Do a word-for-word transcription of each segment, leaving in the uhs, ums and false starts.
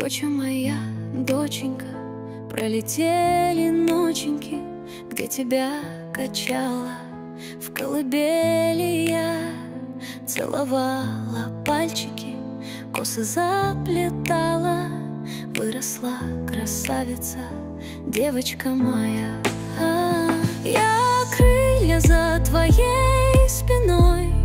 Доча моя, доченька, пролетели ноченьки, где тебя качала в колыбели я. Целовала пальчики, косы заплетала. Выросла красавица, девочка моя. А, я крылья за твоей спиной,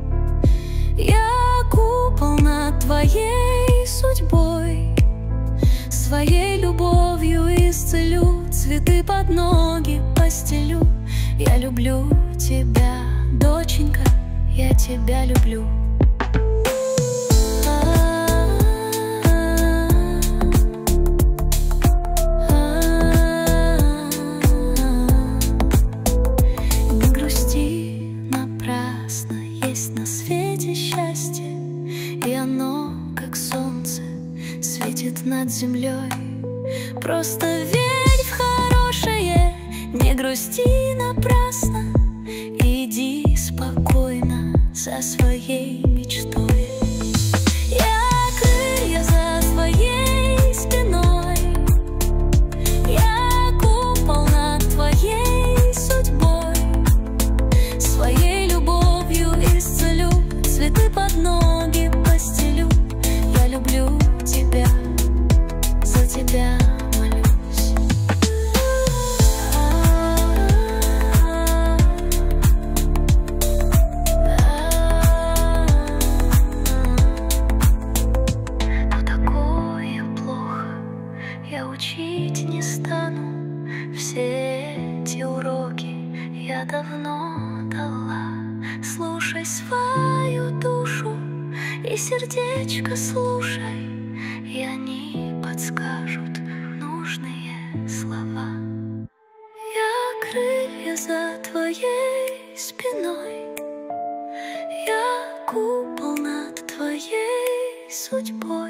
я купол над твоей судьбой. Своей любовью исцелю, цветы под ноги постелю. Я люблю тебя, доченька, я тебя люблю. Не грусти напрасно, есть на свете счастье, и оно, как солнце, светит над землей. Просто верь в хорошее, не грусти напрасно, иди спокойно за своей мечтой. Я крылья за твоей спиной, я купол над твоей судьбой. Своей любовью исцелю, цветы под ноги постелю. Я люблю тебя, за тебя молюсь. Но такое плохо, я учить не стану. Все эти уроки я давно дала. Слушай свою душу и сердечко слушай, и они подскажут нужные слова. Я крылья за твоей спиной, я купол над твоей судьбой.